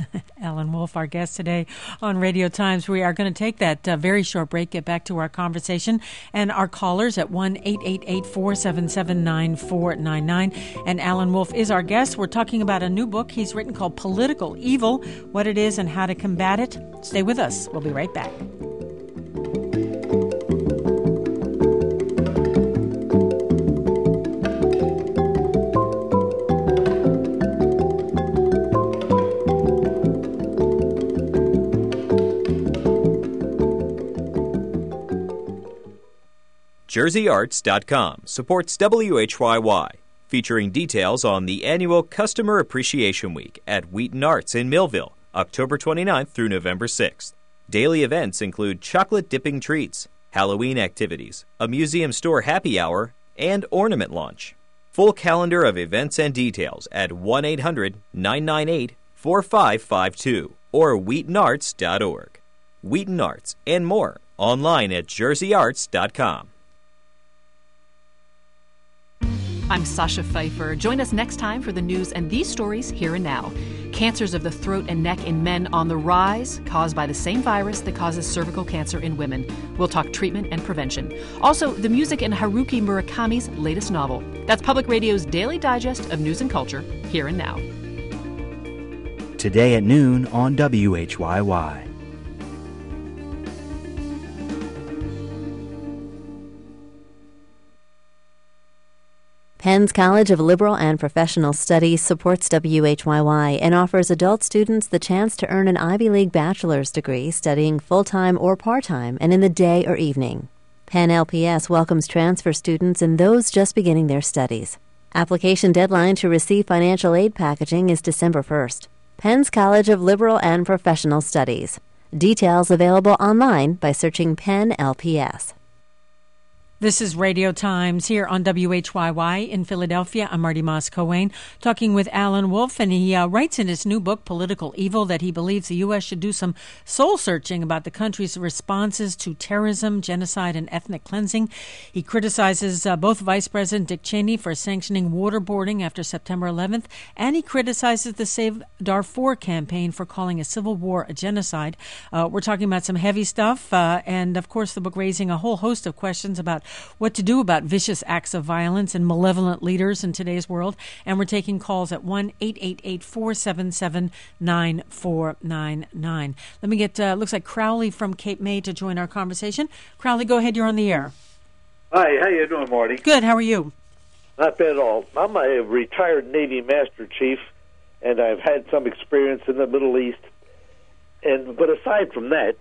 Alan Wolf, our guest today on Radio Times. We are going to take that uh, very short break, get back to our conversation, and our callers at one eight eight eight, four seven seven, nine four nine nine. And Alan Wolf is our guest. We're talking about a new book he's written called Political Evil, what it is and how to combat it. Stay with us. We'll be right back.
Jersey Arts dot com supports W H Y Y, featuring details on the annual Customer Appreciation Week at Wheaton Arts in Millville, October twenty-ninth through November sixth. Daily events include chocolate dipping treats, Halloween activities, a museum store happy hour, and ornament launch. Full calendar of events and details at one eight hundred, nine nine eight, four five five two or Wheaton Arts dot org. Wheaton Arts and more online at Jersey Arts dot com.
I'm Sasha Pfeiffer. Join us next time for the news and these stories here and now. Cancers of the throat and neck in men on the rise, caused by the same virus that causes cervical cancer in women. We'll talk treatment and prevention. Also, the music in Haruki Murakami's latest novel. That's Public Radio's daily digest of news and culture, here and now.
Today at noon on W H Y Y.
Penn's College of Liberal and Professional Studies supports W H Y Y and offers adult students the chance to earn an Ivy League bachelor's degree studying full-time or part-time and in the day or evening. Penn L P S welcomes transfer students and those just beginning their studies. Application deadline to receive financial aid packaging is December first. Penn's College of Liberal and Professional Studies. Details available online by searching Penn L P S.
This is Radio Times here on W H Y Y in Philadelphia. I'm Marty Moss-Coane talking with Alan Wolf, and he uh, writes in his new book, Political Evil, that he believes the U S should do some soul-searching about the country's responses to terrorism, genocide, and ethnic cleansing. He criticizes uh, both Vice President Dick Cheney for sanctioning waterboarding after September eleventh, and he criticizes the Save Darfur campaign for calling a civil war a genocide. Uh, we're talking about some heavy stuff, uh, and, of course, the book raising a whole host of questions about what to do about vicious acts of violence and malevolent leaders in today's world. And we're taking calls at one eight eight eight, four seven seven, nine four nine nine. Let me get, uh, looks like Crowley from Cape May to join our conversation. Crowley, go ahead. You're on the air.
Hi, how you doing, Marty?
Good. How are you?
Not bad at all. I'm a retired Navy Master Chief, and I've had some experience in the Middle East. And but aside from that,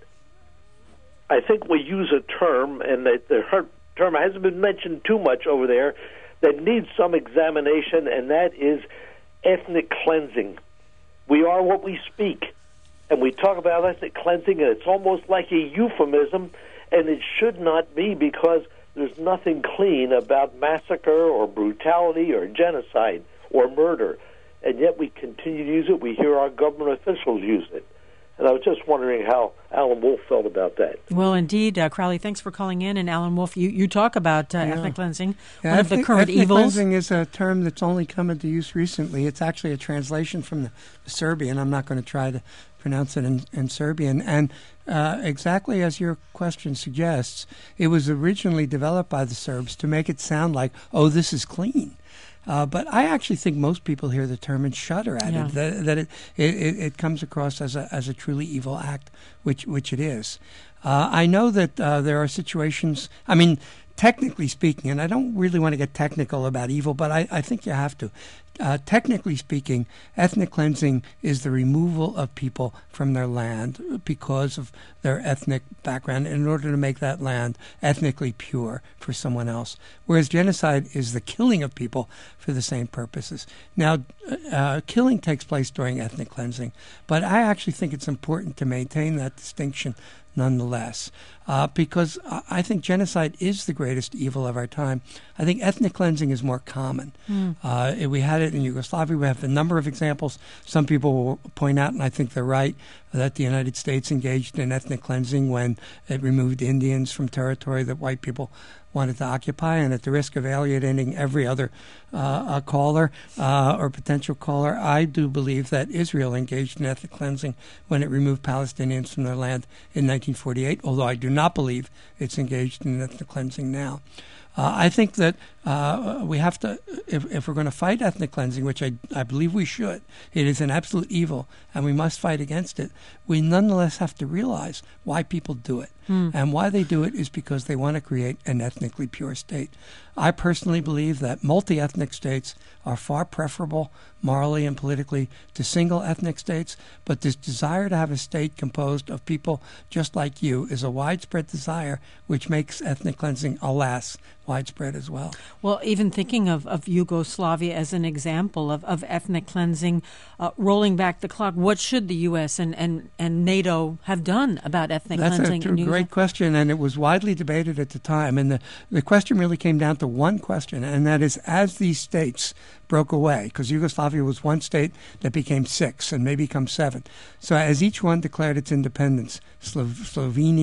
I think we use a term, and the, the term hasn't been mentioned too much over there, that needs some examination, and that is ethnic cleansing. We are what we speak, and we talk about ethnic cleansing, and it's almost like a euphemism, and it should not be, because there's nothing clean about massacre or brutality or genocide or murder, and yet we continue to use it. We hear our government officials use it. And I was just wondering how Alan Wolf felt about that.
Well, indeed, uh, Crowley, thanks for calling in. And Alan Wolf, you, you talk about uh, yeah. ethnic cleansing,
yeah,
one of the current
ethnic
evils.
Cleansing is a term that's only come into use recently. It's actually a translation from the, the Serbian. I'm not going to try to pronounce it in, in Serbian. And uh, exactly as your question suggests, it was originally developed by the Serbs to make it sound like, oh, this is clean. Uh, but I actually think most people hear the term and shudder at
yeah.
it. That, that it, it it comes across as a as a truly evil act, which which it is. Uh, I know that uh, there are situations. I mean, technically speaking, and I don't really want to get technical about evil, but I, I think you have to. Uh, technically speaking, ethnic cleansing is the removal of people from their land because of their ethnic background in order to make that land ethnically pure for someone else, whereas genocide is the killing of people for the same purposes. Now, uh, killing takes place during ethnic cleansing, but I actually think it's important to maintain that distinction nonetheless, uh, because I think genocide is the greatest evil of our time. I think ethnic cleansing is more common. Mm. Uh, we had it in Yugoslavia. We have a number of examples. Some people will point out, and I think they're right, that the United States engaged in ethnic cleansing when it removed Indians from territory that white people wanted to occupy, and at the risk of alienating every other uh, caller uh, or potential caller, I do believe that Israel engaged in ethnic cleansing when it removed Palestinians from their land in nineteen forty-eight, although I do not believe it's engaged in ethnic cleansing now. Uh, I think that uh, we have to, if, if we're going to fight ethnic cleansing, which I, I believe we should, it is an absolute evil, and we must fight against it. We nonetheless have to realize why people do it. Mm. And why they do it is because they want to create an ethnically pure state. I personally believe that multi-ethnic states are far preferable morally and politically to single ethnic states, but this desire to have a state composed of people just like you is a widespread desire, which makes ethnic cleansing, alas, widespread as well.
Well, even thinking of, of Yugoslavia as an example of, of ethnic cleansing, uh, rolling back the clock, what should the U S and, and, and NATO have done about ethnic
That's
cleansing?
That's a great question, and it was widely debated at the time. And the, the question really came down to one question, and that is, as these states broke away, because Yugoslavia was one state that became six and may become seven. So as each one declared its independence, Slo- Slovenia,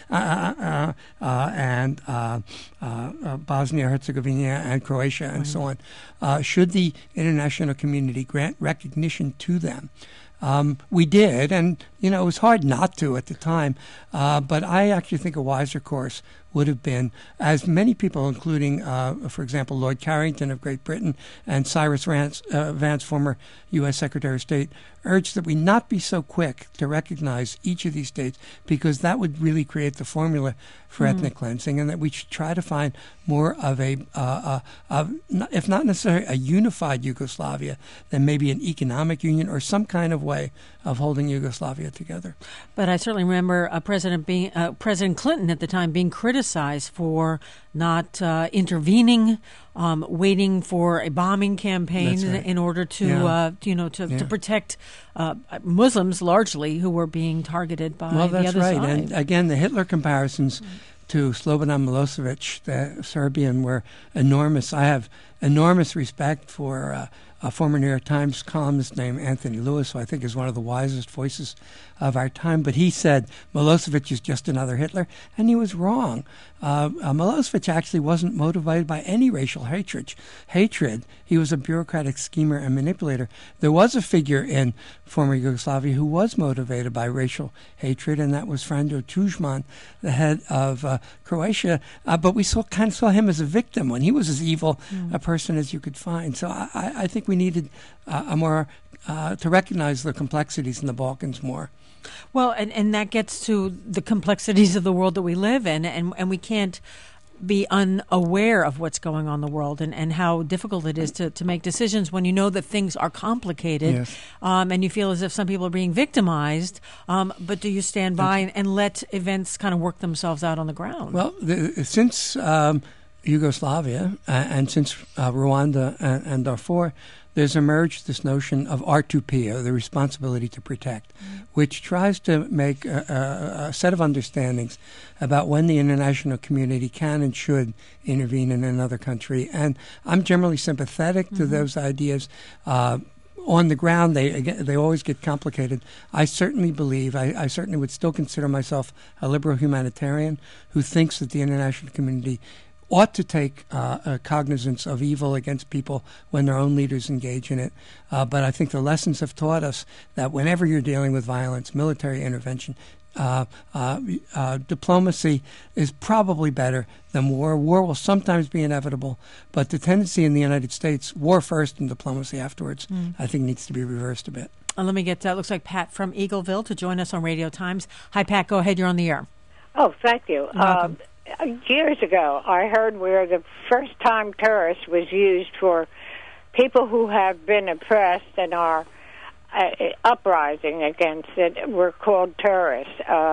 uh, uh, uh, and uh, uh, uh, Bosnia, Herzegovina, and Croatia, and right. so on. Uh, should the international community grant recognition to them? Um, we did, and, you know, it was hard not to at the time, uh, but I actually think a wiser course would have been, as many people, including, uh, for example, Lord Carrington of Great Britain and Cyrus Vance, uh, Vance, former U S Secretary of State, urged that we not be so quick to recognize each of these states, because that would really create the formula for mm. ethnic cleansing, and that we should try to find more of a, uh, uh, uh, if not necessarily a unified Yugoslavia, then maybe an economic union or some kind of way of holding Yugoslavia together.
But I certainly remember uh, President being, uh, President Clinton at the time being criticized for not uh, intervening, um, waiting for a bombing campaign right. in order to, yeah. uh, you know, to, yeah. to protect uh, Muslims largely who were being targeted by
well,
the other
right.
side.
And again, the Hitler comparisons mm-hmm. to Slobodan Milosevic, the Serbian, were enormous. I have enormous respect for uh, a former New York Times columnist named Anthony Lewis, who I think is one of the wisest voices of our time. But he said Milosevic is just another Hitler, and he was wrong. Uh, uh, Milosevic actually wasn't motivated by any racial hatred. Hatred. He was a bureaucratic schemer and manipulator. There was a figure in former Yugoslavia who was motivated by racial hatred, and that was Franjo Tuđman, the head of uh, Croatia. Uh, but we saw kind of saw him as a victim when he was as evil mm. a person as you could find. So I, I think we needed uh, a more uh, to recognize the complexities in the Balkans more.
Well, and, and that gets to the complexities of the world that we live in, and, and we can't be unaware of what's going on in the world and, and how difficult it is to, to make decisions when you know that things are complicated
yes.
um, and you feel as if some people are being victimized, um, but do you stand by and, and let events kind of work themselves out on the ground?
Well, the, since um, Yugoslavia uh, and since uh, Rwanda and, and Darfur, there's emerged this notion of R two P, or the responsibility to protect, mm-hmm. which tries to make a, a, a set of understandings about when the international community can and should intervene in another country. And I'm generally sympathetic mm-hmm. to those ideas. Uh, on the ground, they again, they always get complicated. I certainly believe, I, I certainly would still consider myself a liberal humanitarian who thinks that the international community ought to take uh, uh, cognizance of evil against people when their own leaders engage in it. Uh, but I think the lessons have taught us that whenever you're dealing with violence, military intervention, uh, uh, uh, diplomacy is probably better than war. War will sometimes be inevitable, but the tendency in the United States, war first and diplomacy afterwards, mm. I think needs to be reversed a bit.
Uh, let me get, uh, looks like Pat from Eagleville to join us on Radio Times. Hi, Pat. Go ahead. You're on the air.
Oh, thank you.
You're welcome.
Um, Years ago, I heard where the first-time terrorist was used for people who have been oppressed and are uh, uprising against it were called terrorists. Uh,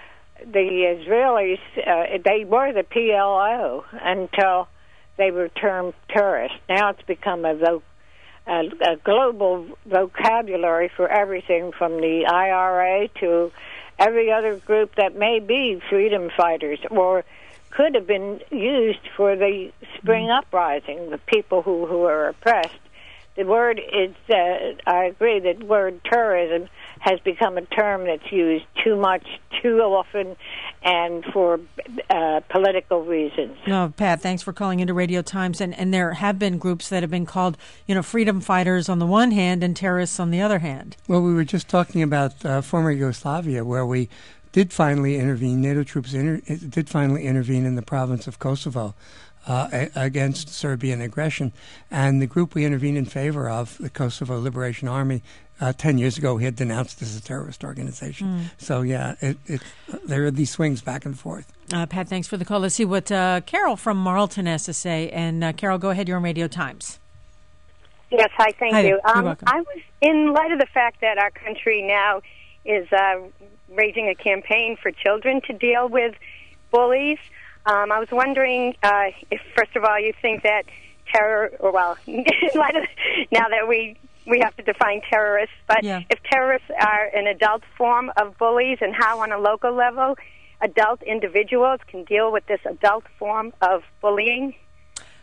the Israelis, uh, they were the P L O until they were termed terrorists. Now it's become a, vo- a, a global vocabulary for everything from the I R A to every other group that may be freedom fighters or could have been used for the spring uprising, the people who, who are oppressed. The word is, uh, I agree that word terrorism has become a term that's used too much, too often, and for uh, political reasons.
No, Pat, thanks for calling into Radio Times. And, and there have been groups that have been called, you know, freedom fighters on the one hand and terrorists on the other hand.
Well, we were just talking about uh, former Yugoslavia, where we did finally intervene. NATO troops inter- did finally intervene in the province of Kosovo uh, a- against Serbian aggression. And the group we intervened in favor of, the Kosovo Liberation Army, uh, ten years ago, we had denounced as a terrorist organization. Mm. So, yeah, it, it, there are these swings back and forth.
Uh, Pat, thanks for the call. Let's see what uh, Carol from Marlton has to say. And, uh, Carol, go ahead. You're on Radio Times.
Yes, hi, thank
hi,
you.
Um, welcome.
I was, in light of the fact that our country now is uh, raising a campaign for children to deal with bullies, um, I was wondering uh, if, first of all, you think that terror, or well, in light of now that we we have to define terrorists, but
yeah.
if terrorists are an adult form of bullies, and how on a local level adult individuals can deal with this adult form of bullying?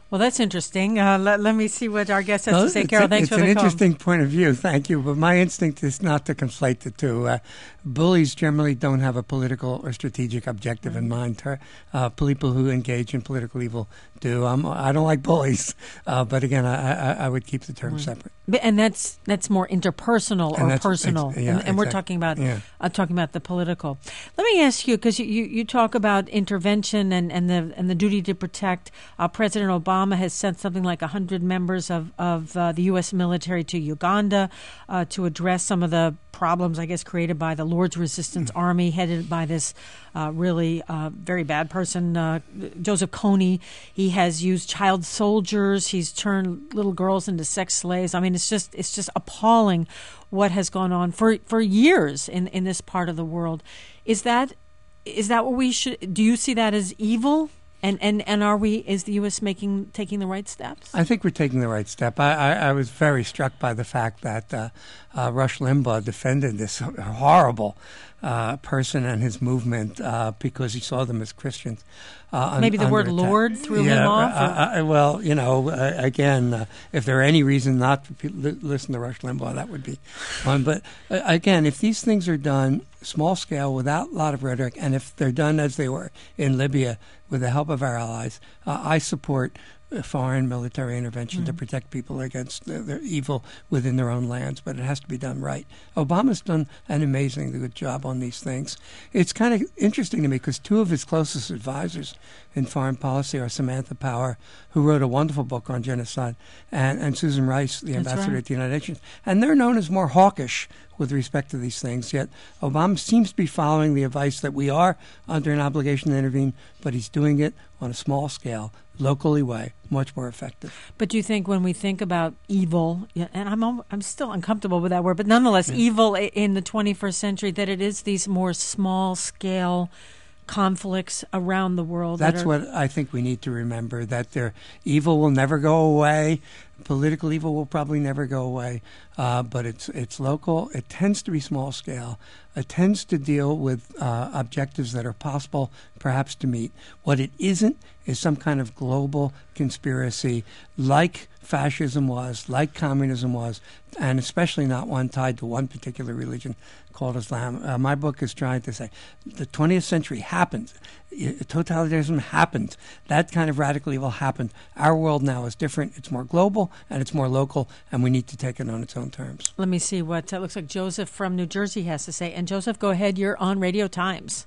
Well, that's interesting. Uh, let, let me see what our guest has
well,
to say.
it's
Carol,
a,
thanks for the
call.
call.
It's an interesting point of view. Thank you. But my instinct is not to conflate the two. Uh, bullies generally don't have a political or strategic objective mm-hmm. in mind. Uh, people who engage in political evil do. Um, I don't like bullies. Uh, but again, I, I, I would keep the terms mm-hmm. separate.
And that's that's more interpersonal
and
or personal,
ex- yeah,
and, and we're
exactly.
talking about
yeah.
uh, talking about the political. Let me ask you, because you, you, you talk about intervention and, and the and the duty to protect. Uh, President Obama has sent something like one hundred members of of uh, the U S military to Uganda uh, to address some of the problems, I guess, created by the Lord's Resistance mm-hmm. Army, headed by this uh, really uh, very bad person, uh, Joseph Kony. He has used child soldiers. He's turned little girls into sex slaves. I mean, it's just it's just appalling what has gone on for, for years in, in this part of the world. Is that is that what we should? Do you see that as evil? And, and and are we, is the U S making taking the right steps?
I think we're taking the right step. I, I, I was very struck by the fact that uh, uh, Rush Limbaugh defended this horrible uh, person and his movement uh, because he saw them as Christians. Uh,
Maybe
un,
the word
attack.
Lord threw
yeah,
him off?
Uh, uh, well, you know, uh, again, uh, if there are any reason not to pe- listen to Rush Limbaugh, that would be one. But uh, again, if these things are done small scale without a lot of rhetoric, and if they're done as they were in Libya with the help of our allies, uh, I support foreign military intervention mm-hmm. to protect people against the, the evil within their own lands, but it has to be done right. Obama's done an amazingly good job on these things. It's kind of interesting to me because two of his closest advisors in foreign policy are Samantha Power, who wrote a wonderful book on genocide, and, and Susan Rice, the
That's
ambassador
right.
at the United Nations. And they're known as more hawkish with respect to these things, yet Obama seems to be following the advice that we are under an obligation to intervene, but he's doing it on a small scale, locally way, much more effective.
But do you think when we think about evil, and I'm I'm still uncomfortable with that word, but nonetheless, yeah. evil in the twenty-first century, that it is these more small-scale conflicts around the world?
That's
that are,
what I think we need to remember, that their evil will never go away. Political evil will probably never go away, uh, but it's it's local. It tends to be small scale. It tends to deal with uh, objectives that are possible, perhaps, to meet. What it isn't is some kind of global conspiracy like fascism was, like communism was, and especially not one tied to one particular religion called Islam. Uh, my book is trying to say the twentieth century happened. Totalitarianism happened. That kind of radical evil happened. Our world now is different. It's more global and it's more local, and we need to take it on its own terms.
Let me see what uh, looks like Joseph from New Jersey has to say. And Joseph, go ahead. You're on Radio Times.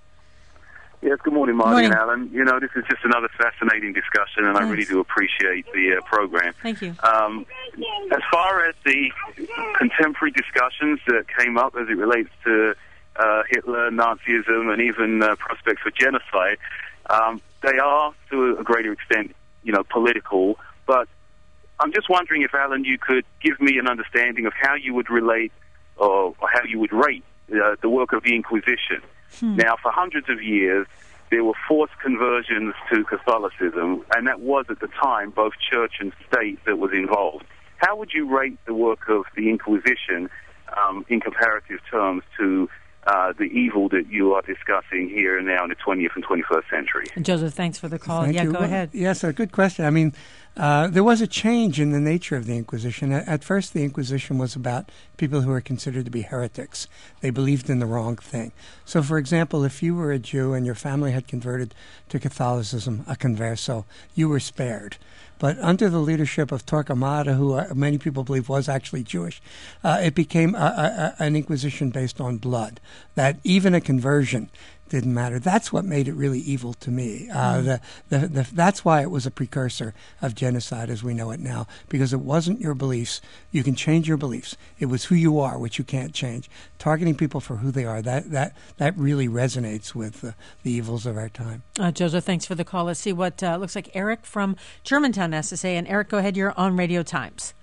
Yes, good morning, Marty
morning.
and Alan. You know, this is just another fascinating discussion, and Thanks. I really do appreciate the uh, program.
Thank you.
Um, as far as the contemporary discussions that came up as it relates to uh, Hitler, Nazism, and even uh, prospects for genocide, um, they are, to a greater extent, you know, political. But I'm just wondering if, Alan, you could give me an understanding of how you would relate or, or how you would rate uh, the work of the Inquisition. Hmm. Now, for hundreds of years, there were forced conversions to Catholicism, and that was, at the time, both church and state that was involved. How would you rate the work of the Inquisition um, in comparative terms to uh, the evil that you are discussing here and now in the twentieth and twenty-first century?
Joseph, thanks for the call.
Thank
yeah,
you.
go
well,
ahead.
Yes, a good question. I mean, uh, there was a change in the nature of the Inquisition. At, at first, the Inquisition was about people who were considered to be heretics. They believed in the wrong thing. So, for example, if you were a Jew and your family had converted to Catholicism, a converso, you were spared. But under the leadership of Torquemada, who uh, many people believe was actually Jewish, uh, it became a, a, an Inquisition based on blood, that even a conversion didn't matter. That's what made it really evil to me. Uh, mm. the, the, the, that's why it was a precursor of genocide as we know it now, because it wasn't your beliefs. You can change your beliefs. It was who you are, which you can't change. Targeting people for who they are, that that, that really resonates with uh, the evils of our time.
Uh, Joseph, thanks for the call. Let's see what uh, looks like Eric from Germantown has to say. And Eric, go ahead. You're on Radio Times.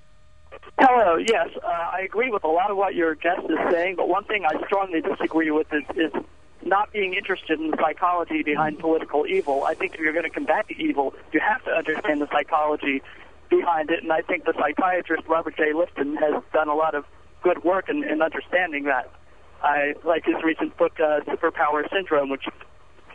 Hello. Yes, uh, I agree with a lot of what your guest is saying, but one thing I strongly disagree with is, is not being interested in the psychology behind political evil. I think if you're going to combat the evil, you have to understand the psychology behind it, and I think the psychiatrist Robert J. Lifton has done a lot of good work in, in understanding that. I like his recent book, uh, Superpower Syndrome, which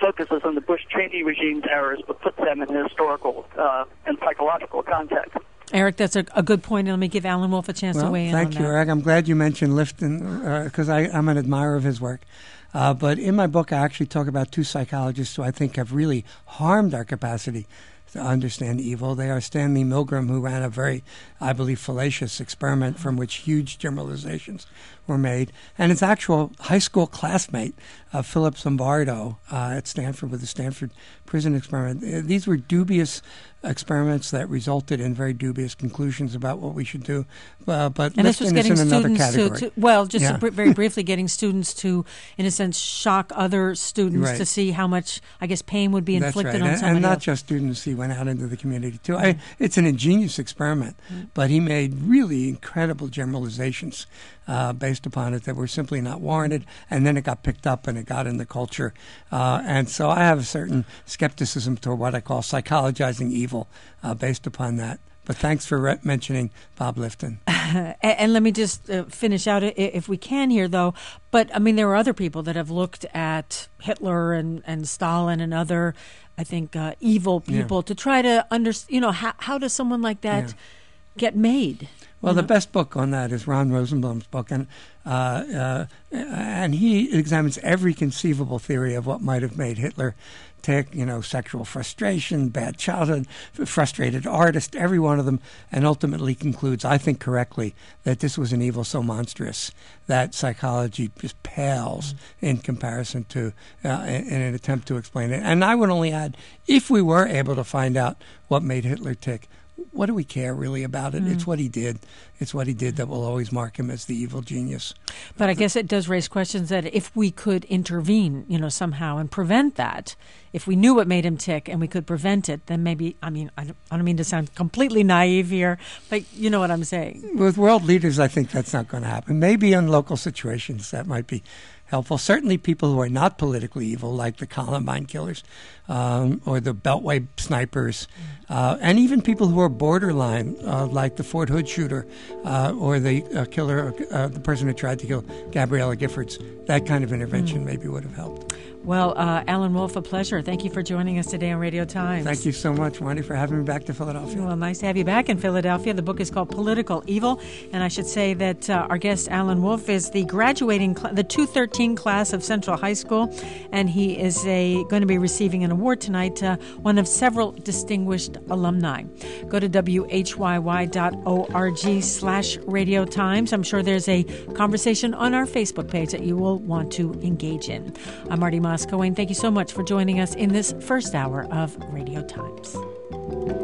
focuses on the Bush-Cheney regime's errors, but puts them in historical uh, and psychological context.
Eric, that's a, a good point. And let me give Alan Wolf a chance
well,
to weigh in
thank
on
you,
that.
Eric. I'm glad you mentioned Lifton because uh, I'm an admirer of his work. Uh, but in my book, I actually talk about two psychologists who I think have really harmed our capacity to understand evil. They are Stanley Milgram, who ran a very, I believe, fallacious experiment from which huge generalizations were made, and his actual high school classmate, uh, Philip Zimbardo, uh, at Stanford with the Stanford prison experiment. Uh, these were dubious experiments that resulted in very dubious conclusions about what we should do. Uh, but
and this was getting
is in another
students
category.
to, to, well, just
yeah.
br- very briefly, getting students to, in a sense, shock other students
right.
to see how much, I guess, pain would be inflicted
That's right.
on
and,
somebody
and not
else.
just students. He went out into the community too. I, it's an ingenious experiment,
Mm.
but he made really incredible generalizations uh, based upon it that were simply not warranted, and then it got picked up and it got in the culture. Uh, and so I have a certain skepticism toward what I call psychologizing evil uh, based upon that. But thanks for re- mentioning Bob Lifton.
and, and let me just uh, finish out, if we can here, though. But, I mean, there are other people that have looked at Hitler and, and Stalin and other, I think, uh, evil people
Yeah.
to try to understand, you know, how, how does someone like that
Yeah.
get made?
Well,
you
the
know?
best book on that is Ron Rosenblum's book, and uh, uh, and he examines every conceivable theory of what might have made Hitler tick, you know, sexual frustration, bad childhood, frustrated artist, every one of them, and ultimately concludes, I think correctly, that this was an evil so monstrous that psychology just pales mm-hmm. in comparison to, uh, in, in an attempt to explain it. And I would only add, if we were able to find out what made Hitler tick, what do we care really about it? Mm. It's what he did. It's what he did that will always mark him as the evil genius.
But I guess it does raise questions that if we could intervene, you know, somehow and prevent that, if we knew what made him tick and we could prevent it, then maybe, I mean, I don't, I don't mean to sound completely naive here, but you know what I'm saying.
With world leaders, I think that's not going to happen. Maybe in local situations that might be helpful. Certainly people who are not politically evil, like the Columbine killers um, or the Beltway snipers, uh, and even people who are borderline, uh, like the Fort Hood shooter uh, or the uh, killer, uh, the person who tried to kill Gabriella Giffords. That kind of intervention mm. maybe would have helped.
Well, uh, Alan Wolf, a pleasure. Thank you for joining us today on Radio Times.
Thank you so much, Wendy, for having me back to Philadelphia.
Well, nice to have you back in Philadelphia. The book is called Political Evil, and I should say that uh, our guest, Alan Wolf, is the graduating, cl- the two thirteen class of Central High School, and he is a going to be receiving an award tonight, uh, one of several distinguished alumni. Go to W H Y Y dot org slash Radio Times. I'm sure there's a conversation on our Facebook page that you will want to engage in. I'm Marty Moscow, and thank you so much for joining us in this first hour of Radio Times.